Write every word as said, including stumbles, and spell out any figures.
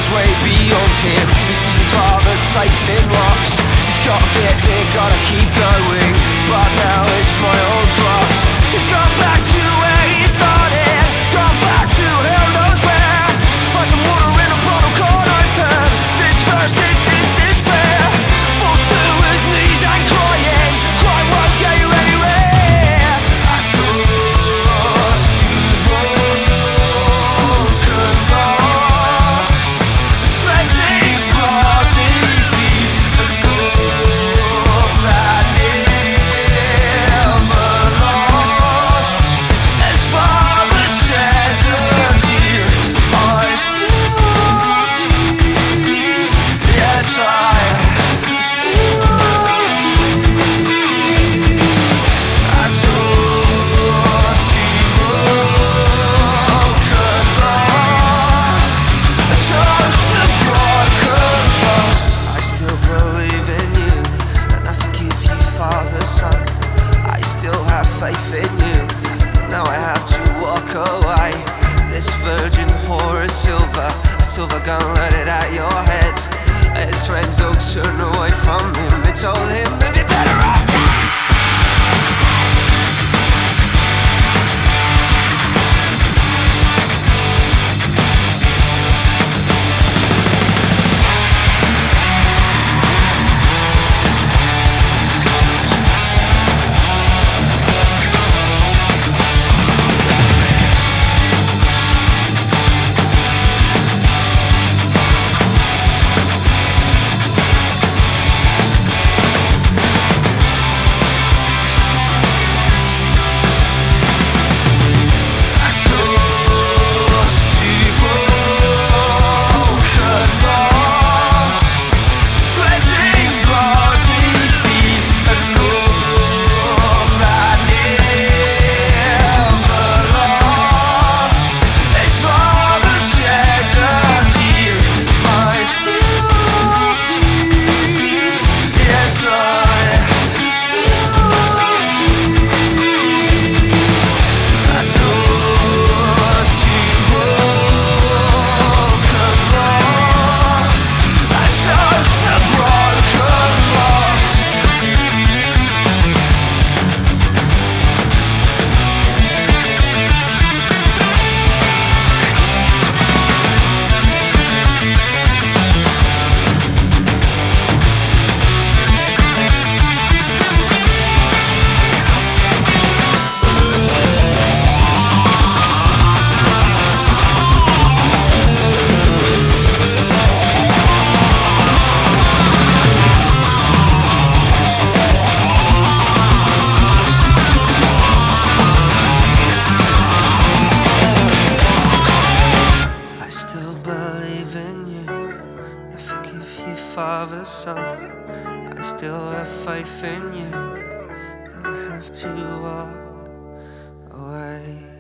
goes way beyond him. He sees his father's face in rocks. He's gotta get there, gotta keep going, but now his smile drops. He's gone back to where he started, gone back to hell knows where. Find some water in a bottle, can't open. This first is his despair. Falls to his knees and crying, crying won't get you anywhere. I trust you, broken glass, sweating bloody feet, and love that never lost. As father sheds a tear, I still love you. Yes, I still love you. I trust you, broken glass. I trust the broken glass. I still believe in you, and I forgive you, Father, Son. I still have faith in you. Now I have to walk away. This virgin whore is silver, a silver gun loaded at your head. His friends all turned away from him. They told him they'd be better off dead. Father, Son, I still have faith in you. Now I have to walk away.